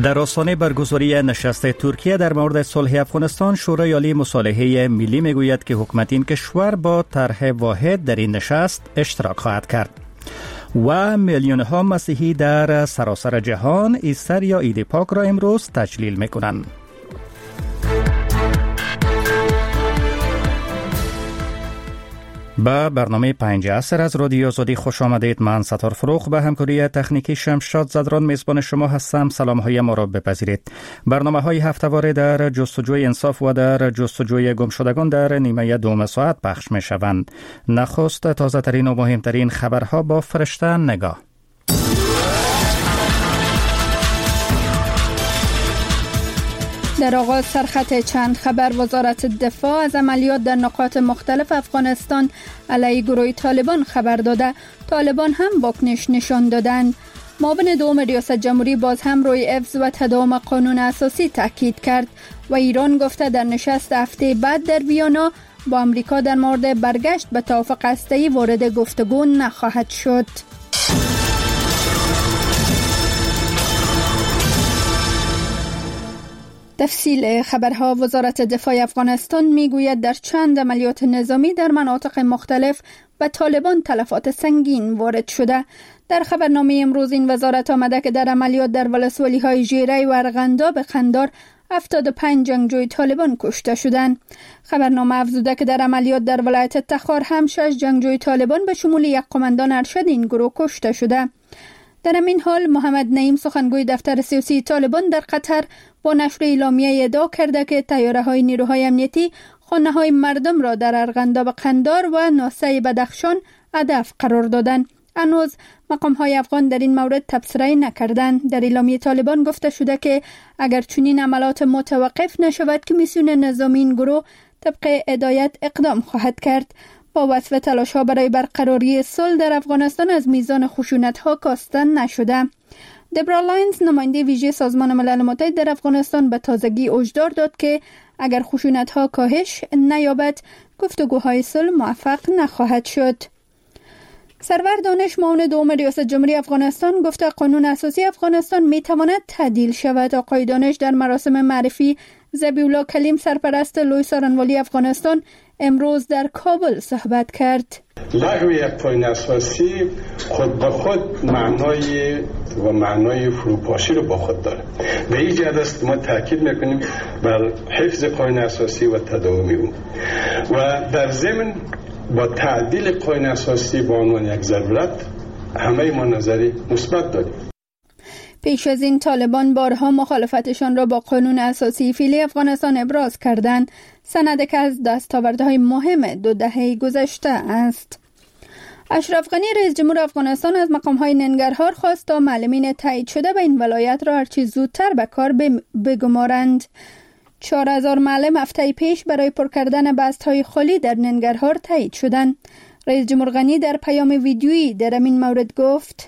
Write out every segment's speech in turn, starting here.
در آستانه برگزاری نشست ترکیه در مورد صلح افغانستان، شورای عالی مصالحه ملی میگوید که حکومت این کشور با طرح واحد در این نشست اشتراک خواهد کرد و میلیون‌ها مسیحی در سراسر جهان ایستر یا عید پاک را امروز تجلیل میکنند. به برنامه 5 عصر از رادیو آزادی خوش آمدید. من ستار فروغ به همکاری تکنیکی شمشاد زدران میزبان شما هستم. سلام های ما را بپذیرید. برنامه های هفته‌واره در جستجوی انصاف و در جستجوی گمشدگان در نیمه دوم ساعت پخش می شوند. نخست تازه ترین و مهمترین خبرها با فرشته نگاه. در آغاز سرخط چند خبر. وزارت دفاع از عملیات در نقاط مختلف افغانستان علیه گروه طالبان خبر داده. طالبان هم واکنش نشان دادند. معاون دوم ریاست جمهوری باز هم روی حفظ و تداوم قانون اساسی تاکید کرد و ایران گفته در نشست هفته بعد در ویانا با امریکا در مورد برگشت به توافق هسته‌ای وارد گفتگو نخواهد شد. تفصیل خبرها. وزارت دفاع افغانستان میگوید در چند عملیات نظامی در مناطق مختلف به طالبان تلفات سنگین وارد شده. در خبرنامه امروز این وزارت آمده که در عملیات در ولسوالی‌های ژیره و ارغنداب قندار 75 جنگجوی طالبان کشته شدند. خبرنامه افزوده که در عملیات در ولایت تخار هم 6 جنگجوی طالبان به شمول یک قماندان ارشد این گروه کشته شده. در همین حال محمد نعیم سخنگوی دفتر سیاسی طالبان در قطر با نشر اعلامیه ادعا کرده که طیاره‌های نیروهای امنیتی خانه‌های مردم را در ارغنداب قندار و ناصع بدخشان هدف قرار دادند. هنوز مقام‌های افغان در این مورد تبصره نکردند. در اعلامیه طالبان گفته شده که اگر چنین عملات متوقف نشود که میسیون نظامی این گروه طبق هدایت اقدام خواهد کرد. با وصف تلاش‌ها برای برقراری صلح در افغانستان از میزان خشونت‌ها کاسته نشده. دبرا لاینز نماینده ویژه سازمان ملل متحد در افغانستان به تازگی هشدار داد که اگر خشونت‌ها کاهش نیابد گفتگوهای صلح موفق نخواهد شد. سرور دانش معاون دوم ریاست جمهوری افغانستان گفته قانون اساسی افغانستان میتواند تعدیل شود. آقای دانش در مراسم معرفی ذبیح‌الله کلیم سرپرست لوی سارنوالی افغانستان امروز در کابل صحبت کرد. لغو یک قانون اساسی خود به خود معنای فروپاشی رو با خود داره. به این جهت است ما تاکید میکنیم بر حفظ قانون اساسی و تداوم اون و در ضمن با تعدیل قانون اساسی به عنوان یک ضرورت همه ما نظری مثبت داریم. پیش از این طالبان بارها مخالفتشان را با قانون اساسی فعلی افغانستان ابراز کردند، سندی که از دستاوردهای مهم 2 دهه گذشته است. اشرف غنی رئیس جمهور افغانستان از مقام‌های ننگرهار خواست تا معلمین تایید شده به این ولایت را هرچی زودتر به کار بگمارند. 4000 معلم هفته پیش برای پر کردن بست‌های خالی در ننگرهار تایید شدند. رئیس جمهور غنی در پیام ویدیویی در این مورد گفت: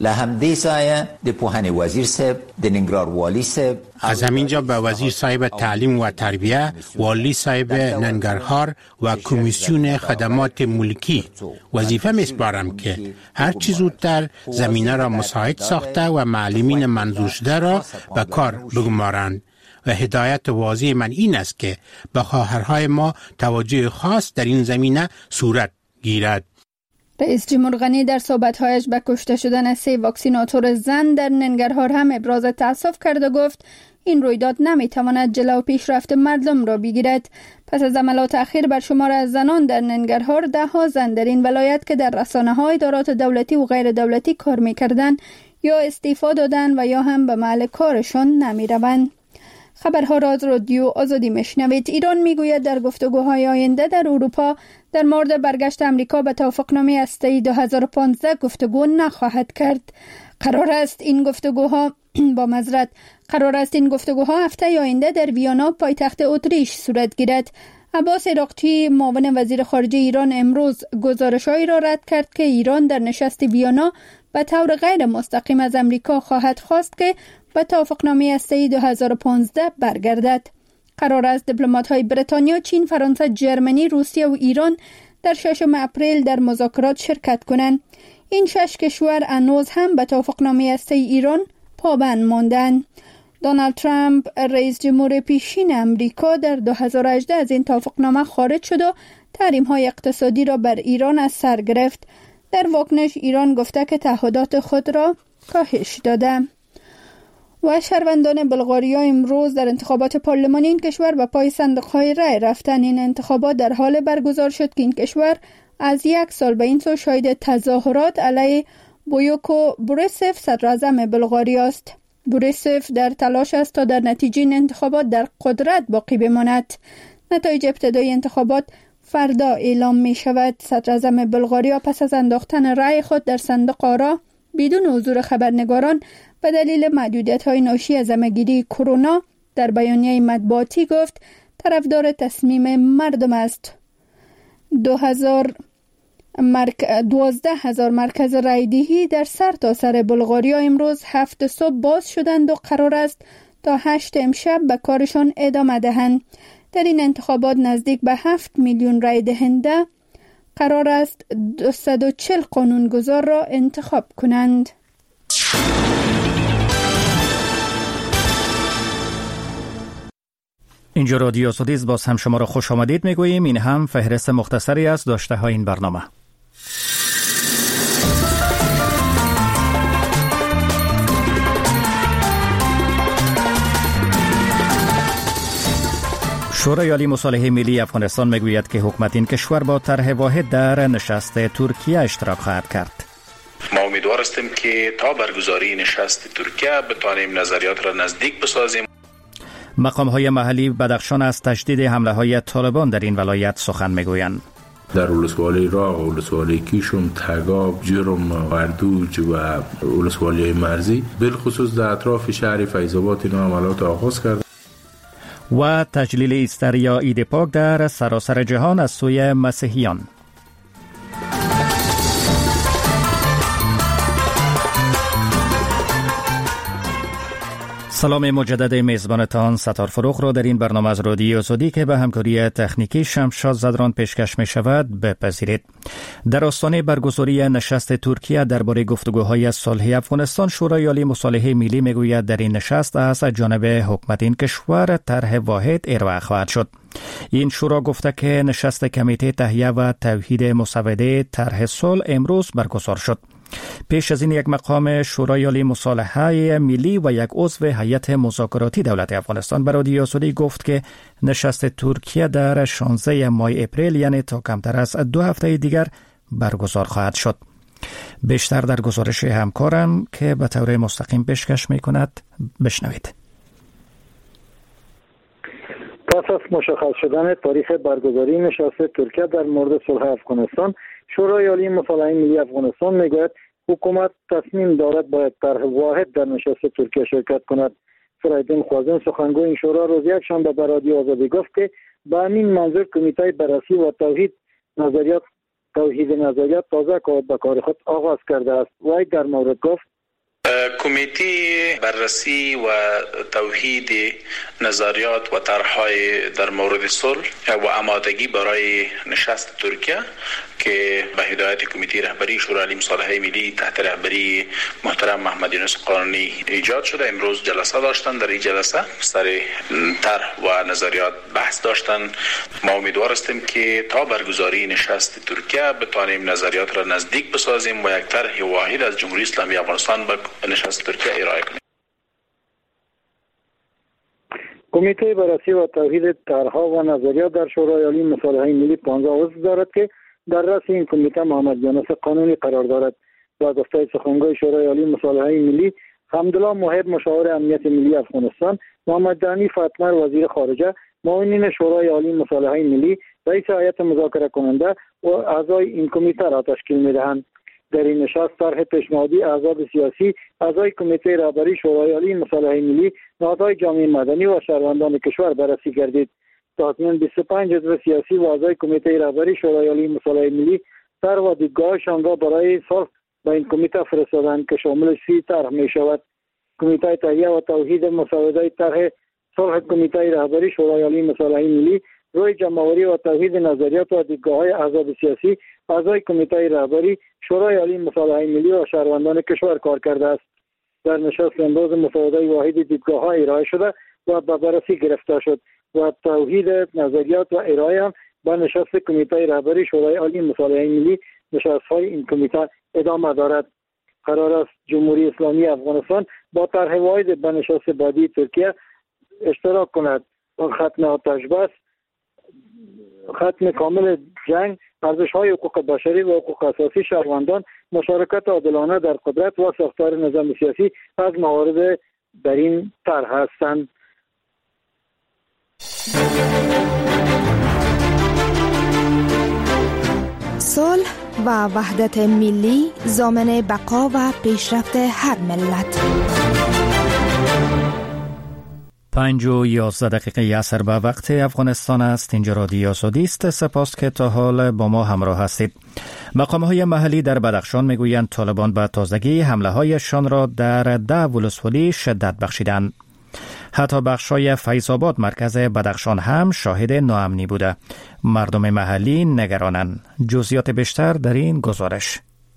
از همینجا به وزیر صاحب تعلیم و تربیه، والی صاحب ننگرهار و کمیسیون خدمات ملکی وظیفه میسپارم که هر چی زودتر زمینه را مساعد ساخته و معلمین منظور شده را به کار بگمارند. و هدایت واضح من این است که به خواهرهای ما توجه خاص در این زمینه صورت گیرد. رئیس جمهور غنی در صحبت‌هایش به کشته شدن 3 واکسیناتور زن در ننگرهار هم ابراز تأسف کرد و گفت این رویداد نمیتواند جلو پیشرفت مردم را بگیرد. پس از حملات اخیر بر شمار از زنان در ننگرهار 10 زن در این ولایت که در رسانه‌های ادارات دولتی و غیر دولتی کار می‌کردند یا استعفا دادند و یا هم به محل کارشان نمی‌روند. خبرها را از رادیو آزادی میشنوید. ایران میگوید در گفتگوهای آینده در اروپا در مورد برگشت امریکا به توافقنامه هسته‌ای 2015 گفتگو نخواهد کرد. قرار است این گفتگوها هفته آینده در ویانا پایتخت اتریش صورت گیرد. عباس عراقچی معاون وزیر خارجه ایران امروز گزارش‌هایی را رد کرد که ایران در نشست ویانا به طور غیر مستقیم از امریکا خواهد خواست که به توافقنامه هسته‌ای 2015 برگردد. قرار است دیپلمات‌های بریتانیا، چین، فرانسه، جرمنی، روسیه و ایران در 6 اپریل در مذاکرات شرکت کنند. این 6 کشور هنوز هم به توافقنامه هسته‌ای ایران پابند ماندند. دونالد ترامپ رئیس جمهور پیشین امریکا در 2018 از این توافقنامه خارج شد و تحریم‌های اقتصادی را بر ایران از سر گرفت. در واکنش ایران گفته که تعهدات خود را کاهش داده. و شهروندان بلغاریا امروز در انتخابات پارلمانی این کشور به پای صندوق‌های رای رفتن. این انتخابات در حال برگزار شد که این کشور از 1 سال به این سو شاهد تظاهرات علیه بویکو بوریسف صدر اعظم بلغاریا است. بوریسف در تلاش است تا در نتیجه این انتخابات در قدرت باقی بماند. نتایج ابتدایی انتخابات فردا اعلام می شود. صدر اعظم بلغاریا پس از انداختن رای خود در صندوق آرا بدون حضور خبرنگاران به دلیل محدودیت‌های ناشی از همه‌گیری کرونا در بیانیه مطبوعاتی گفت طرفدار تصمیم مردم است. 12,000 مرکز رایدهی در سرتاسر بلغاریا امروز 7 صبح باز شدند و قرار است تا 8 امشب به کارشان ادامه دهند. در این انتخابات نزدیک به 7 میلیون رای دهنده قرار است 240 قانونگذار را انتخاب کنند. اینجا رادیو سودیز باز هم شما را خوش آمدید میگوییم. این هم فهرست مختصری از داشته های این برنامه. شورای عالی مصالحه ملی افغانستان میگوید که حکومت این کشور با طرح واحد در نشست ترکیه اشتراک خواهد کرد. ما امیدوار هستیم که تا برگزاری نشست ترکیه بتوانیم نظریات را نزدیک بسازیم. مقام‌های محلی بدخشان از تشدید حمله‌های طالبان در این ولایت سخن میگویند. در ولسوالی راغ، ولسوالی کیشم، تگاب، جرم، اردوج و ولسوالی مرزی بالخصوص در اطراف شهر فیض‌آباد این عملیات آغاز کرد. و تجلیل ایستر یا عید پاک در سراسر جهان از سوی مسیحیان. سلام مجدد میزبانتان ستار فروخ را در این برنامه از رادیو سودی که به همکاری تکنیکی شمشاد زدران پیشکش می شود بپذیرید. در آستانه برگزاری نشست ترکیه درباره گفتگوهای صلحی افغانستان، شورای عالی مصالحه ملی می گوید در این نشست از جانب حکومت این کشور طرح واحد ارائه خواهد شد. این شورا گفته که نشست کمیته تهیه و توحید مسوده طرح صلح امروز برگزار شد. پیش از این یک مقام شورای عالی مصالحه ملی و یک عضو هیئت مذاکراتی دولت افغانستان به رادیو سودی گفت که نشست ترکیه در 16 ماه اپریل یعنی تا کمتر از 2 هفته دیگر برگزار خواهد شد. بیشتر در گزارش همکارم که به طور مستقیم پیشکش می کند بشنوید. پس از مشخص شدن تاریخ برگزاری نشست ترکیه در مورد صلح افغانستان، شورای عالی مصالحه ملی افغانستان میگوید حکومت تصمیم دارد باید طرح واحد در نشست ترکیه شرکت کند. فرایدین خوازن سخنگوی این شورا روز یکشنبه به رادیو آزادی گفت که به همین منظور کمیته بررسی و توحید نظریات تازه به کار خود آغاز کرده است. وی در مورد گفت کمیته بررسی و توحید نظریات و طرح‌های در مورد صلح و آمادگی برای نشست ترکیه که به هدایت کمیته رهبری شورای عالی مصالحه ملی تحت رهبری محترم محمد یونس قانونی ایجاد شده، امروز جلسه داشتن. در این جلسه سر طرح و نظریات بحث داشتن. ما امیدوار هستیم که تا برگزاری نشست ترکیه بتوانیم نظریات را نزدیک بسازیم و یک طرح واحد از جمهوری اسلامی افغانستان به نشست ترکیه ارائه کنیم. کمیته بررسی و توحید طرح‌ها و نظریات در شورای عالی مصالحه ملی 15 عضو دارد که در رأس این کمیته محمد یونس قانونی قرار دارد. و گفته سخنگوی شورای عالی مصالحه ملی حمدالله محب مشاور امنیت ملی افغانستان، محمد دانی فاطمه وزیر خارجه، معاونین شورای عالی مصالحه ملی، رئیس هیئت مذاکره کننده و اعضای این کمیته را تشکیل می‌دهند. در این نشست طرح پیشنهادی احزاب سیاسی، اعضای کمیته رهبری شورای عالی مصالحه ملی، نهادهای جامعه مدنی و شهروندان کشور بررسی گردید. تقریباً 25 عضو سیاسی و اعضای کمیته رهبری شورای عالی مصالحه ملی طرح و دیدگاهشان را برای صلح به این کمیته فرستادند که شامل 30 طرح می شود. کمیته تهیه و توحید مسوده طرح صلح کمیته رهبری شورای عالی مصالحه ملی روی جمع‌آوری و توحید نظریات و دیدگاه‌های احزاب سیاسی، اعضای کمیته رهبری شورای عالی مصالحه ملی و شهروندان کشور کار کرده است. در نشست امروز مسوده واحد دیدگاه‌ها ارائه شده و به بررسی گرفته شد و توحید نظریات و ارائه هم با نشست کمیته رهبری شورای عالی مصالحه ملی نشست‌های این کمیته ادامه دارد. قرار است جمهوری اسلامی افغانستان با طرح واحد به نشست بعدی ترکیه اشتراک کند و ختم آتش بس، ختم کامل جنگ، ارزش‌های حقوق بشری و حقوق اساسی شهروندان، مشارکت عادلانه در قدرت و ساختار نظام سیاسی از موارد در این طرح هستند. صلح و وحدت ملی ضامن بقا و پیشرفت هر ملت. 5:11 عصر به وقت افغانستان است. اینجا رادیو آزادی است. سپاس که تا حال با ما همراه هستید. مقام‌های محلی در بدخشان میگویند طالبان به تازگی حمله‌هایشان را در 10 ولسوالی شدت بخشیدند. حتی بخشای فیض‌آباد مرکز بدخشان هم شاهد ناامنی بوده. مردم محلی نگرانند. جزئیات بیشتر در این گزارش.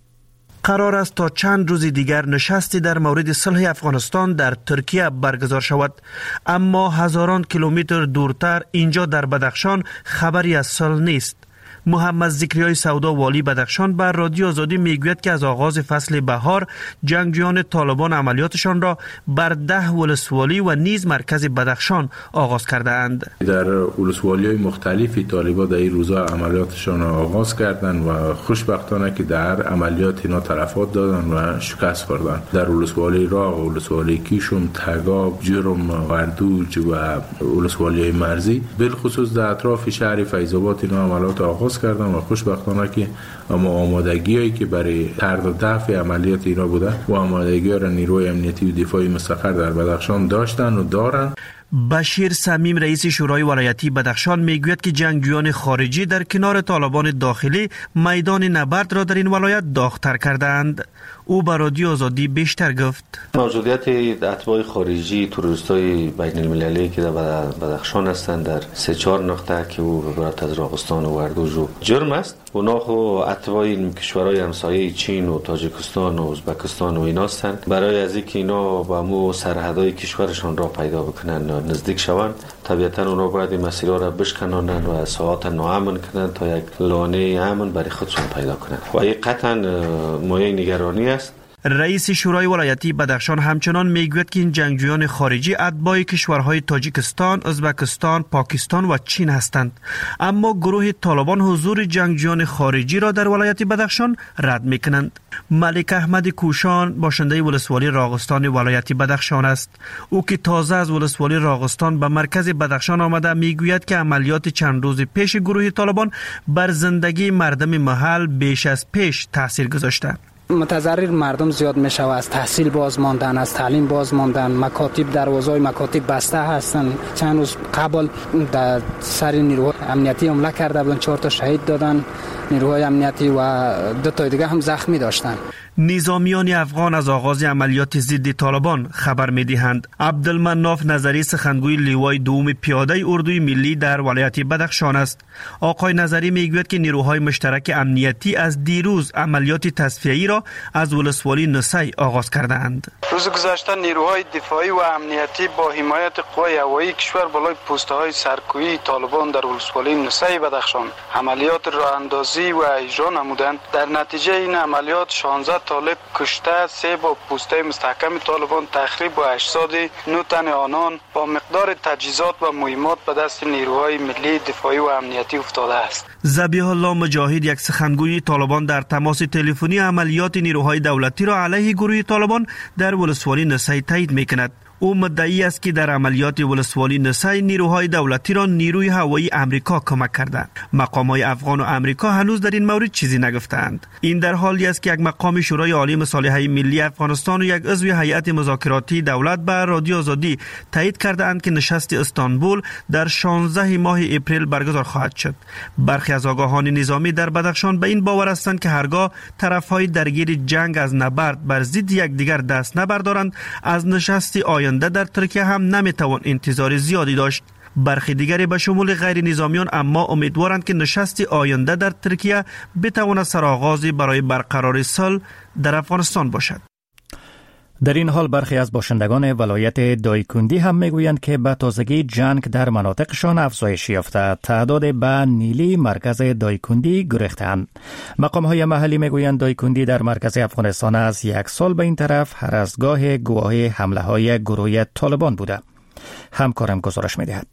قرار است تا چند روز دیگر نشستی در مورد صلح افغانستان در ترکیه برگزار شود، اما هزاران کیلومتر دورتر اینجا در بدخشان خبری از صلح نیست. محمد ذکریای سودا والی بدخشان بر رادیو آزادی میگوید که از آغاز فصل بهار جنگجویان طالبان عملیاتشان را بر 10 ولسوالی و نیز مرکز بدخشان آغاز کرده اند. در ولسوالی‌های مختلفی طالبان در این روزا عملیاتشان را آغاز کردند و خوشبختانه که در عملیات اینا تلفات دادند و شکست خوردند. در ولسوالی راغ، ولسوالی کیشم، تگاب، جرم، وردوج و ولسوالی‌های مرزی بالخصوص در اطراف شهر فیض‌آباد اینا عملیات آغاز کردن و خوشبختانه که اما آمادگی‌هایی که برای طرد و دفع عملیات اینا بوده و آمادگی‌ها را نیروی امنیتی و دفاعی مستقر در بدخشان داشتن و دارن. بشیر سمیم رئیس شورای ولایتی بدخشان میگوید که جنگجویان خارجی در کنار طالبان داخلی میدان نبرد را در این ولایت داغ‌تر کردند. او به رادیو آزادی بیشتر گفت. موجودیت اتباع خارجی تروریستای بین المللی که در بدخشان هستند در 3-4 نقطه که او عبارت از راغستان و وردوج و جرم است، اونا خو اتباع این کشورهای همسایه چین و تاجیکستان و ازبکستان و اینا هستند. برای از اینکه اینا با مو سرحدهای کشورشان را پیدا بکنن نزدیک شوند، طبیعتا اونا باید این مسیرها را بشکنانند و ساعات ناامن کنند تا یک لانه امن برای خودشان پیدا کنند و این قطعا مایه نگرانی است. رئیس شورای ولایتی بدخشان همچنان میگوید که این جنگجویان خارجی اتباع کشورهای تاجیکستان، ازبکستان، پاکستان و چین هستند، اما گروه طالبان حضور جنگجویان خارجی را در ولایت بدخشان رد میکنند. ملک احمد کوشان باشنده ولسوالی راغستان ولایت بدخشان است. او که تازه از ولسوالی راغستان به مرکز بدخشان آمده میگوید که عملیات چند روز پیش گروه طالبان بر زندگی مردم محل بیش از پیش تاثیر گذاشته. متضرر مردم زیاد می شود، از تحصیل باز ماندن، از تعلیم باز ماندن، مکاتب دروازهای مکاتب بسته هستند. چند روز قبل در سر نیروهای امنیتی حمله کرده بودند، 4 تا شهید دادن نیروهای امنیتی و 2 تا دیگه هم زخمی داشتند. نظامیان افغان از آغاز عملیات ضد طالبان خبر می‌دهند. عبدالمناف نظری سخنگوی لیوای دوم پیاده اردوی ملی در ولایت بدخشان است. آقای نظری میگوید که نیروهای مشترک امنیتی از دیروز عملیات تصفیه‌ای را از ولسوالی نسی آغاز کردند. روز گذشته نیروهای دفاعی و امنیتی با حمایت قوای هوایی کشور بالای پست‌های سرکوبی طالبان در ولسوالی نسی بدخشان عملیات راه اندازی و اجرا نمودند. در نتیجه این عملیات 16 طالب کشته، 3 با پوسته مستحکم طالبان تخریب و اجساد 9 تن آنان با مقدار تجهیزات و مهمات به دست نیروهای ملی دفاعی و امنیتی افتاده است. ذبیح الله مجاهد یک سخنگوی طالبان در تماس تلفنی عملیات نیروهای دولتی را علیه گروه طالبان در ولسوالی نسی تایید میکند. او مدعی است که در عملیات ولسوالی نسی نیروهای دولتی را نیروی هوایی امریکا کمک کرده. مقام‌های افغان و امریکا هنوز در این مورد چیزی نگفتند. این در حالی است که یک مقام شورای عالی مصالحه ملی افغانستان و یک عضو هیئت مذاکراتی دولت به رادیو آزادی تایید کردند که نشست استانبول در 16 ماه اپریل برگزار خواهد شد. برخی از آگاهان نظامی در بدخشان به این باور هستند که هرگاه طرف‌های درگیر جنگ از نبرد بر ضد یکدیگر دست نبردارند، از نشست آینده در ترکیه هم نمیتوان انتظار زیادی داشت. برخی دیگری به شمول غیر نظامیان اما امیدوارند که نشست آینده در ترکیه بتواند سرآغازی برای برقراری صلح در افغانستان باشد. در این حال برخی از باشندگان ولایت دایکندی هم میگویند که به تازگی جنگ در مناطقشان افزایش یافته، تعداد به نیلی مرکز دایکندی گریختند. مقام‌های محلی میگویند دایکندی در مرکز افغانستان از یک سال به این طرف هر از گاه گواه حمله‌های گروه طالبان بوده. همکارم گزارش می‌دهد.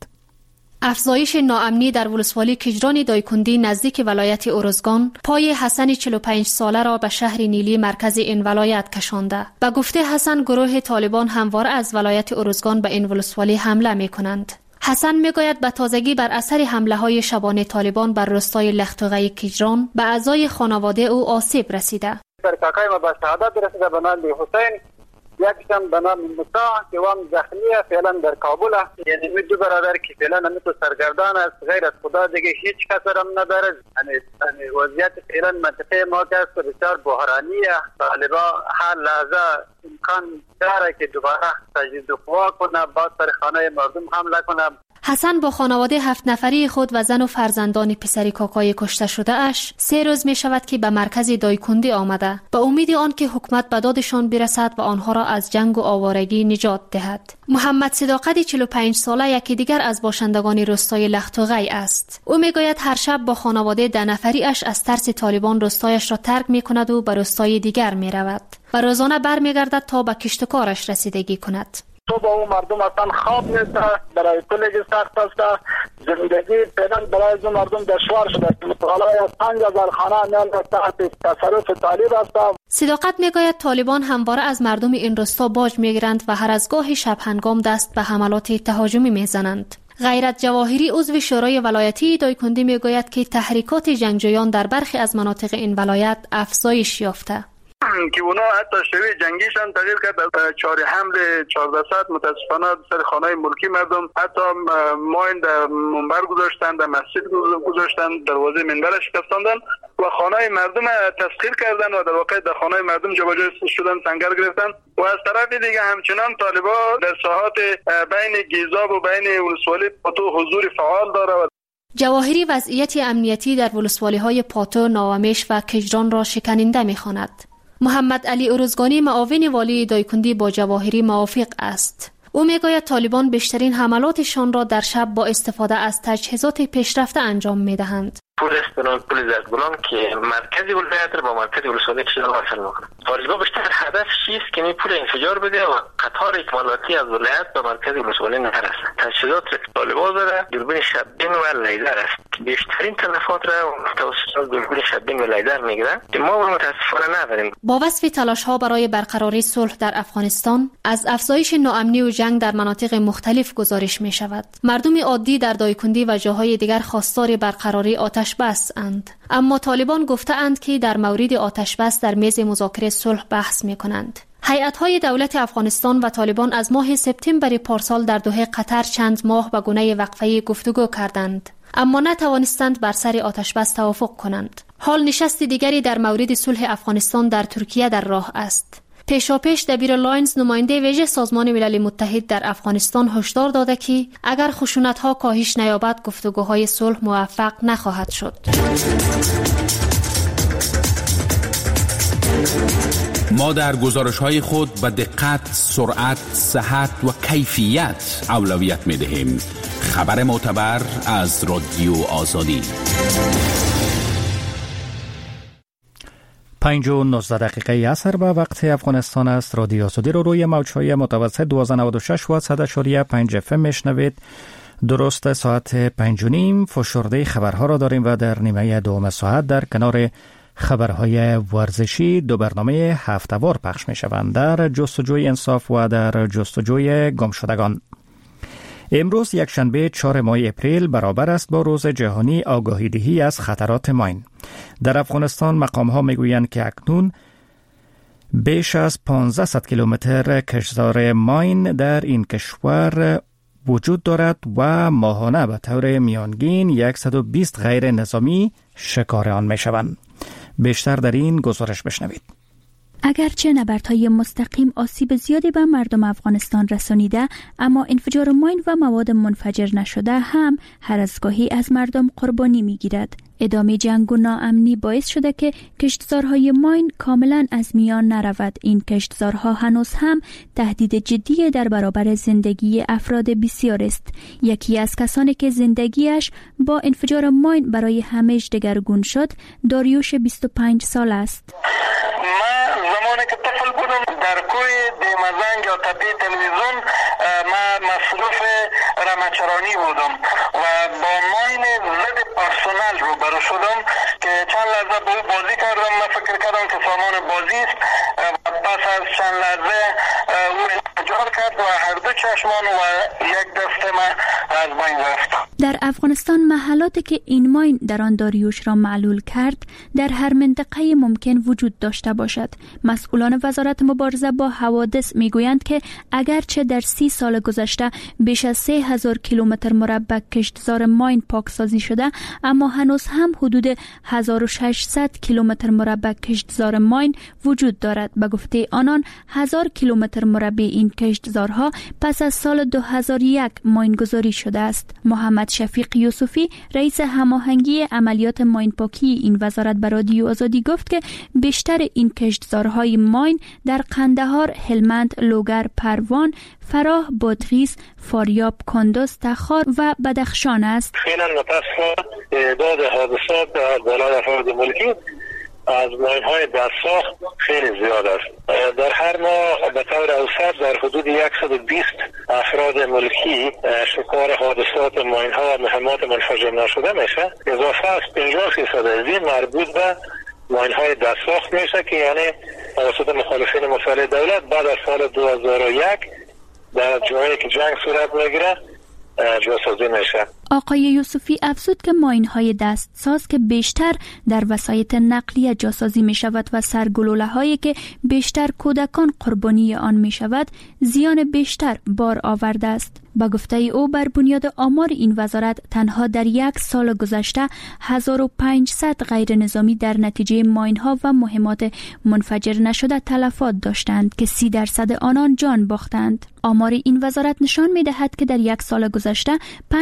افزایش ناامنی در ولسوالی کجران دایکندی نزدیک ولایت ارزگان پای حسن 45 ساله را به شهر نیلی مرکز این ولایت کشانده. به گفته حسن، گروه طالبان همواره از ولایت ارزگان به این ولسوالی حمله می کنند. حسن میگوید به تازگی بر اثر حمله های شبانه طالبان بر روستای لختوغه کجران به اعضای خانواده او آسیب رسیده. در کاکای ما به شهادت رسیده به نام حسین، یکیشم به نام موسی که هم زخمیه، فعلا در کابل است. یعنی می دو برادر که فعلا همی تو سرگردان است، غیر از خدا دیگه هیچ کس هم نداره. یعنی وضعیت فعلا منطقه ما که است بسیار بحرانیه. طالبا هر لحظه امکان داره که دوباره تجدید قوا کنه، باز سر خانه مردم حمله کنه. حسن با خانواده 7 نفری خود و زن و فرزندان پسری کاکای کشته شده اش 3 روز می شود که به مرکز دایکندی آمده با امید آن که حکومت به دادشان برسد و آنها را از جنگ و آوارگی نجات دهد. محمد صداقت 45 ساله یکی دیگر از باشندگان روستای لختوغه است. او میگوید هر شب با خانواده 10 نفری اش از ترس طالبان روستایش را ترک می کند و به روستای دیگر می رود و روزانه برمیگردد تا به کشت و کارش رسیدگی کند. تو با اون مردم اصلا خواب نیست، برای کلگی سخت است، زندگی پیدن برای اون مردم دشوار شده. مطالعه از 5000 خانه میان تحت تصرف طالب است. صداقت میگوید طالبان همواره از مردم این روستا باج میگیرند و هر از گاهی شب هنگام دست به حملات تهاجمی میزنند. غیرت جواهری عضو شورای ولایتی دایکندی میگوید که تحریکات جنگجویان در برخی از مناطق این ولایت افزایش یافته. که اونا حتی شوی جنگیشان تغییر کرد. 4 حمله 14 ساعت متاسفانه سر خانه ملکی مردم، حتی ماین در منبر گذاشتن، در مسجد گذاشتن، دروازه منبر شکستاندن و خانه مردم تسخیر کردن و در واقع در خانه مردم جابجا شدن، سنگر گرفتن. و از طرف دیگه همچنان طالبا در ساحات بین گیزاب و بین ولسوالی پاتو حضور فعال داره. جواهری وضعیت امنیتی در ولسوالی‌های پاتو، ناومش و کجران را شکننده می‌خواند. محمد علی ارزگانی معاون والی دایکندی با جواهری موافق است. او میگوید طالبان بیشترین حملاتشان را در شب با استفاده از تجهیزات پیشرفته انجام میدهند. پول استران پول زدگلان که مرکزی ولایت را با مرکزی ولسوالی کشور وصل میکنه. طالبا بیشتر هدف چیست که این پول انفجار بده و قطار اکمالاتی از ولایت به مرکزی ولسوالی نرسه. تجهیزات طالبا داره دوربین شبین و لیزر است که بیشترین تلفات را توسط دوربین شبین و لیزر میگیرن که ما متاسفانه نداریم. با وصف تلاش ها برای برقراری صلح در افغانستان از افزایش ناامنی و جنگ در مناطق مختلف گزارش می شود. مردم عادی در دایکندی و جاهای دیگر خواستار برقراری آتش بس اند، اما طالبان گفته اند که در مورد آتش بس در میز مذاکره صلح بحث می کنند. هیئت‌های دولت افغانستان و طالبان از ماه سپتامبر پارسال در دوحه قطر چند ماه به گونه وقفه گفتگو کردند، اما نتوانستند بر سر آتش بس توافق کنند. حال نشست دیگری در مورد صلح افغانستان در ترکیه در راه است. پیشاپیش دبیر لاینز نماینده ویژه سازمان ملل متحد در افغانستان هشدار داده که اگر خشونت‌ها کاهش نیابد گفتگوهای صلح موفق نخواهد شد. ما در گزارش‌های خود به دقت، سرعت، صحت و کیفیت اولویت می‌دهیم. خبر معتبر از رادیو آزادی. 5:19 عصر به وقت افغانستان است. رادیو آزادی رو روی موج‌های متوسط 1296 و 100.5 FM میشنوید. درست ساعت 5:30 فشرده خبرها را داریم و در نیمه دوم ساعت در کنار خبرهای ورزشی 2 برنامه هفته‌وار پخش میشوند در جستجوی انصاف و در جستجوی گمشدگان. امروز یکشنبه 4 ماه اپریل برابر است با روز جهانی آگاهی دهی از خطرات ماین. در افغانستان مقام‌ها میگویند که اکنون بیش از 1500 کیلومتر کشتزار ماین در این کشور وجود دارد و ماهانه به طور میانگین 120 غیر نظامی شکار آن میشوند. بیشتر در این گزارش بشنوید. اگرچه نبردهای مستقیم آسیب زیادی به مردم افغانستان رسانیده، اما انفجار ماین و مواد منفجر نشده هم هر از گاهی از مردم قربانی میگیرد. ادامه جنگ و ناامنی باعث شده که کشتزارهای ماین کاملا از میان نرود. این کشتزارها هنوز هم تهدید جدی در برابر زندگی افراد بسیار است. یکی از کسانی که زندگیش با انفجار ماین برای همیشه دگرگون شد، داریوش 25 سال است. من زمانی که طفل بودم در کوی دیمزنگ یا تپه تلویزیون من مصروف رمچرانی بودم و با ماین ضد پرسنل روبرو شدم که چند لحظه با او بازی کردم. من فکر کردم که سامان بازی است و پس از چند لحظه او انفجار کرد و هر دو چشمان و یک دست من از بین رفت. در افغانستان محلاتی که این ماین در آن داریوش را معلول کرد در هر منطقه ممکن وجود داشته باشد. مسئولان وزارت مبارزه با حوادث میگویند که اگرچه در 30 سال گذشته بیش از 3000 کیلومتر مربع کشتزار ماین پاکسازی شده، اما هنوز هم حدود 1600 کیلومتر مربع کشتزار ماین وجود دارد. به گفته آنان 1000 کیلومتر مربع این کشتزارها پس از سال 2001 ماینگذاری شده است. محمد شفیق یوسفی رئیس هماهنگی عملیات ماین پاکی این وزارت به رادیو آزادی گفت که بیشتر این کشتزارهای ماین در قندهار، هلمند، لوگر، پروان، فراه، بادغیس، فاریاب، کندز، تخار و بدخشان است. خیلی متاسفانه تعداد حادثات در بالای افراد ملکی از ماین‌های دستساخت خیلی زیاد است. در هر ماه به طور اوسط در حدود 120 افراد ملکی شکار حادثات ماین‌ها و مهمات منفجر نشده میشه. اضافه از 50% از این مربوط به ماین‌های دستساخت میشه که یعنی توسط مخالفین مسلح دولت بعد از سال 2001 در جایی که جنگ صورت میگیره جاسازی میشه. آقای یوسفی افزود که ماین‌های دستساز که بیشتر در وسایط نقلیه جاسازی می شود و سرگلوله هایی که بیشتر کودکان قربانی آن می شود زیان بیشتر بار آورده است. با گفته او بر بنیاد آمار این وزارت تنها در 1 سال گذشته 1500 غیر نظامی در نتیجه ماین‌ها و مهمات منفجر نشده تلفات داشتند که 30% آنان جان باختند. آمار این وزارت نشان می دهد که در 1 سال گذشته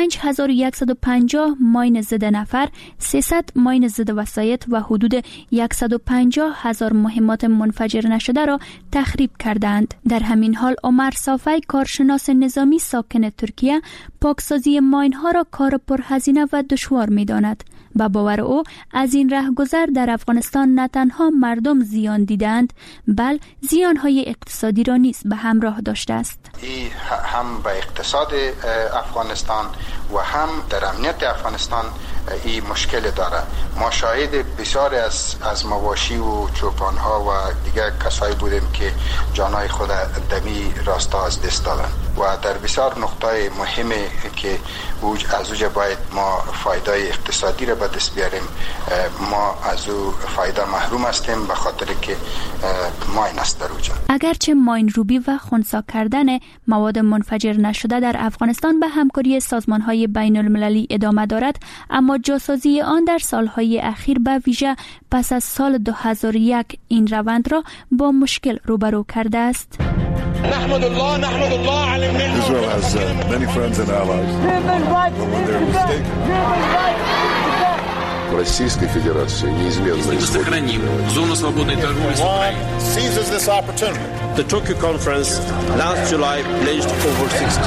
5150 ماین ضد نفر، 300 ماین ضد وسایط و حدود 150,000 مهمات منفجر نشده را تخریب کردند. در همین حال عمر صافی کارشناس نظامی ساکن ترکیه پاکسازی ماین ها را کار پرهزینه و دشوار می داند. با باور او از این رهگذر در افغانستان نه تنها مردم زیان دیدند، بل زیانهای اقتصادی را نیز به همراه داشته است. این هم به اقتصاد افغانستان و هم در امنیت افغانستان این مشکل داره. ما شاهد بسیاری از مواشی و چوپانها و دیگر کسایی بودیم که جانای خود دمی راستا از دست دادن و در بسیار نقطه مهمه که از اوجه باید ما فایده اقتصادی را به دست بیاریم، ما از او فایده محروم هستیم به خاطر که ماین است در اوجه. اگرچه ماین روبی و خنثی کردن مواد منفجر نشده در افغانستان به همکاری سازمان‌های بین‌المللی ادامه دارد، اما جاسازی آن در سالهای اخیر به ویژه پس از سال 2001 این روند را با مشکل روبرو کرده است. نحمد الله على Israel has many friends and allies. When they're mistaken. Российской Федерации неизменно сохраним зону свободной торговли с Украиной. Seizes this opportunity. The Tokyo conference last July pledged over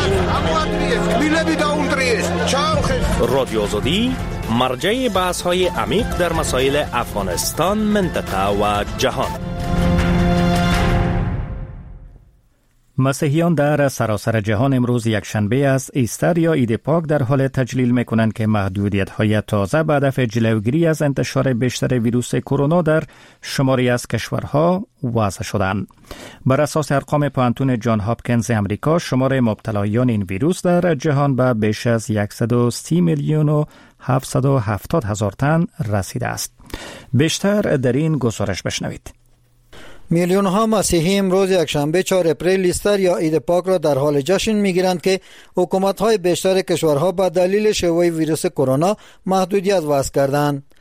16 رادیو آزادی مرجع بحث‌های عمیق در مسائل افغانستان، منطقه و جهان. مسیحیان در سراسر جهان امروز یکشنبه از ایستر یا عید پاک در حال تجلیل می‌کنند که محدودیت‌های تازه به هدف جلوگیری از انتشار بیشتر ویروس کرونا در شماری از کشورها وضع شدند. بر اساس ارقام پانتون جان هاپکینز امریکا، شمار مبتلایان این ویروس در جهان به بیش از 130 میلیون و 770 هزار تن رسیده است. بیشتر در این گزارش بشنوید. میلیون ها مسیحی امروز یکشنبه 4 اپریل ایستر یا عید پاک را در حال جشن میگیرند که حکومت های بیشتر کشورها به دلیل شیوع ویروس کرونا محدودیت وضع کردند.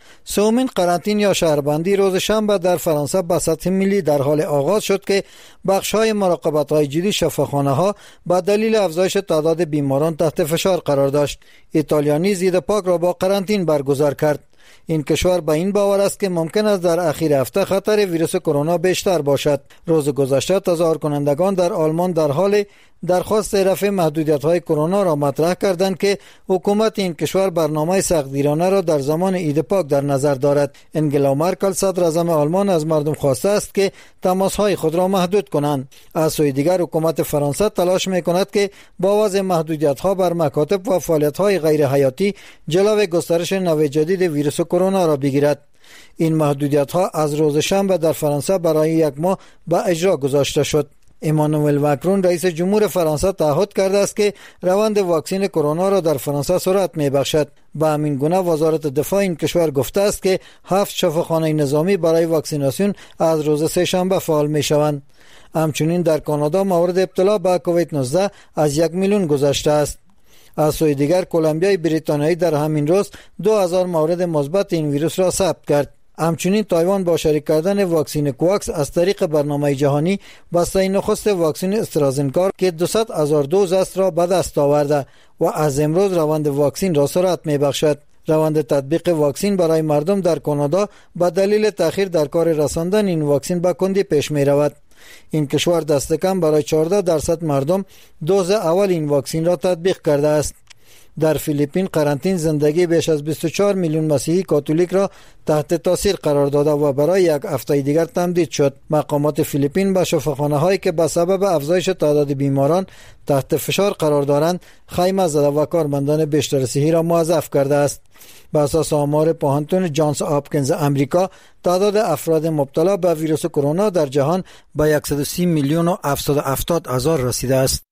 سومین قرنطین یا شهربندی روز شنبه در فرانسه به سطح ملی در حال آغاز شد که بخش‌های مراقبت‌های جدی شفاخانه‌ها به دلیل افزایش تعداد بیماران تحت فشار قرار داشت. ایتالیا نیز عید پاک را با قرنطین برگزار کرد. این کشور به این باور است که ممکن است در اخیر هفته خطر ویروس کرونا بیشتر باشد. روز گذشته تظاهر کنندگان در آلمان در حال درخواست رفع محدودیت‌های کرونا را مطرح کردند که حکومت این کشور برنامه سختگیرانه را در زمان عید پاک در نظر دارد. انگلا مرکل صدر اعظم آلمان از مردم خواسته است که تماس‌های خود را محدود کنند. از سوی دیگر حکومت فرانسه تلاش می‌کند که با وضع محدودیت‌ها بر مکاتب و فعالیت‌های غیر حیاتی جلوی گسترش نوع جدید ویروس کرونا را بگیرد. این محدودیت‌ها از روز شنبه در فرانسه برای یک ماه به اجرا گذاشته شد. امانوئل ماکرون رئیس جمهور فرانسه تعهد کرده است که روند واکسین کرونا را در فرانسه سرعت می‌بخشد. به همین گونه وزارت دفاع این کشور گفته است که 7 شفاخانه نظامی برای واکسیناسیون از روز سه شنبه فعال می‌شوند. همچنین در کانادا مورد ابتلا به کووید 19 از 1 میلیون گذشته است. از سوی دیگر کلمبیای بریتانیایی در همین روز 2000 مورد مثبت این ویروس را ثبت کرد. همچنین تایوان با شریک کردن واکسین کوواکس از طریق برنامه جهانی بسته نخست واکسن استرازنکار که 200,000 دوز است را به دست آورده و از امروز روند واکسین را سرعت می‌بخشد. روند تطبیق واکسین برای مردم در کانادا به دلیل تأخیر در کار رساندن این واکسین به کندی پیش می‌رود. این کشور دست کم برای 14% مردم دوز اول این واکسین را تطبیق کرده است. در فیلیپین قرنطین زندگی بیش از 24 میلیون مسیحی کاتولیک را تحت تاثیر قرار داده و برای یک هفته دیگر تمدید شد. مقامات فیلیپین به شفاخانه‌هایی که به سبب افزایش تعداد بیماران تحت فشار قرار دارند خیمه زده و کارمندان بیشتر صحی را موظف کرده است. به اساس آمار پوهنتون جانس هاپکینز امریکا تعداد افراد مبتلا به ویروس کرونا در جهان به 130 میلیون و 770 هزار رسیده است.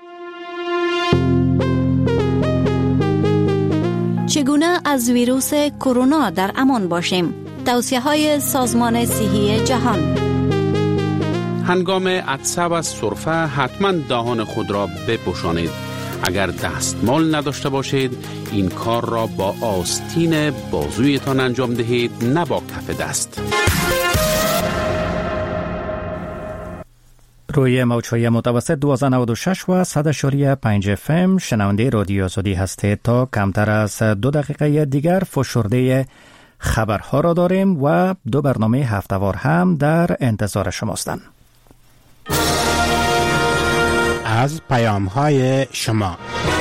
چگونه از ویروس کرونا در امان باشیم؟ توصیه‌های سازمان صحی جهان. هنگام عطسه و سرفه حتما دهان خود را بپوشانید. اگر دستمال نداشته باشید این کار را با آستین بازویتان انجام دهید، نه با کف دست. روی موج‌های متوسط 1296 و 100.5 FM شنونده رادیو آزادی هستید. تا کمتر از 2 دقیقه دیگر فشرده خبرها را داریم و 2 برنامه هفته‌وار هم در انتظار شماستند. از پیام‌های شما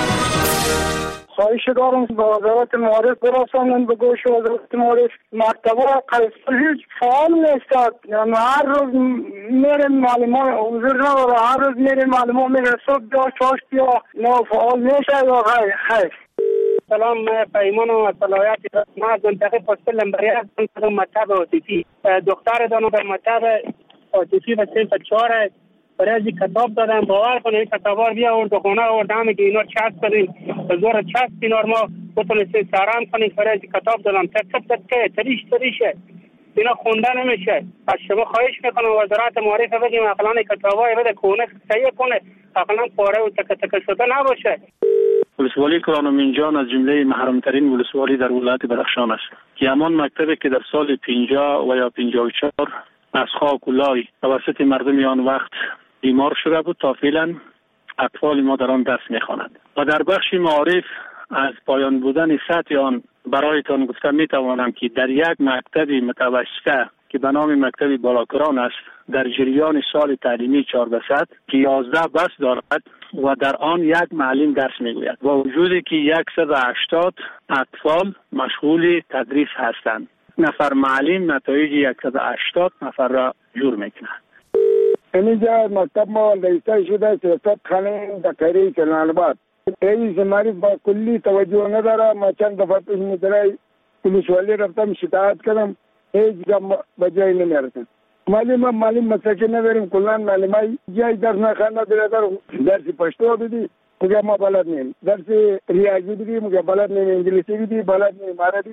خواهش دارم به وزارت معارف برسانند، به گوش وزارت معارف. مکتب قیصر هیچ فعال نیستد، یعنی هر روز میره معلمان حضور نداره، هر روز میره معلمان میره صبح یا چاش یا نه فعال میشه یا خیر. سلام، پیمان و صلاحیت ما از منطقه پاسپل لمبری هستم، مکتب عاطفی. دختر دانو به مکتب عاطفی و صنف 4 برای از کتاب دادم. باور کنه این کتابا رو بیا و خونه آوردم که اینا چسب بدیم به زور چسب اینا رو ما بتونستیم سران کنیم. برای از کتاب دادم تریشه اینا خونده نمیشه. از شما خواهش میکنم وزارت معارف بگیم اقلان کتابای بده کونه صحیح کنه، اقلان پاره و تک شده نباشه. ولسوالی کرانومینجان از جمله محرمترین ولسوالی در ولایت بدخشان است که همان مکتبی که در سال 50 و یا 54 از خاک و لای توسط مردم آن وقت بیمار شده بود تا فعلا اطفال ما در آن درس می‌خوانند. و در بخش معارف از پایان بودن سطح آن برایتان گفتم میتوانم که در یک مکتب متوسطه که به نام مکتب بالاکران است در جریان سال تعلیمی 400 که 11 بس دارد و در آن یک معلم درس میگوید و وجودی که 180 اطفال مشغول تدریس هستند. نفر معلم نتایج 180 نفر را جور میکنه. اینجا مکتب ما رئیسه شده سیاست خانه دکتری کلانباد. رئیس معرف با کلی توجه نداره. ما چند دفعه پیش مدیره ولسوالی رفتم شکایت کردم، هیچ به جای نمیرسد. معلم مساکین نداریم، کلان معلمای جای درس نخوانده درس پشتو بدی میگه ما بلد نیم، درس ریاضی بدی میگه بلد نیم، انگلیسی بدی بلد نیم، عربی.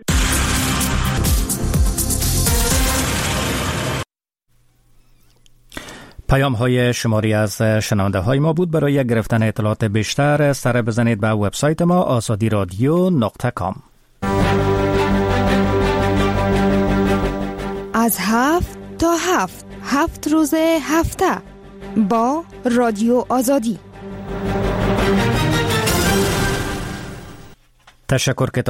پیام های شماری از شنونده های ما بود. برای گرفتن اطلاعات بیشتر سر بزنید به وبسایت ما azadi radio.com. از 7 تا 7 روز هفته با رادیو آزادی. تشکر که